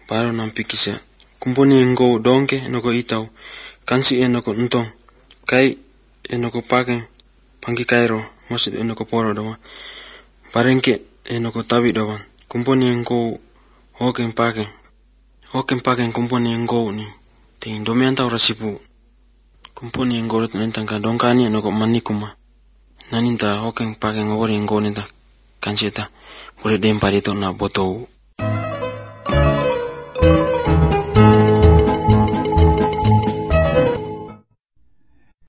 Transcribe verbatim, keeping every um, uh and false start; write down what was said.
Paro nam pikisa. Kumpuni ngo donke enoko itau. Kansi enoko ntong. Kai enoko pakeng. Pangki kairo. Maksud enoko poro doang. Parengke enoko tabi doang. Kumpuni ngo hokeng pakeng. Hokeng pakeng kumpuni ngo ni. Ting domianta ora sipu. Kumpuni ngo rut nentangka dongkani enoko manikuma. Naninta hokeng pakeng ngori ngo nenta. Kansi eta. Bure dempa dito na botou.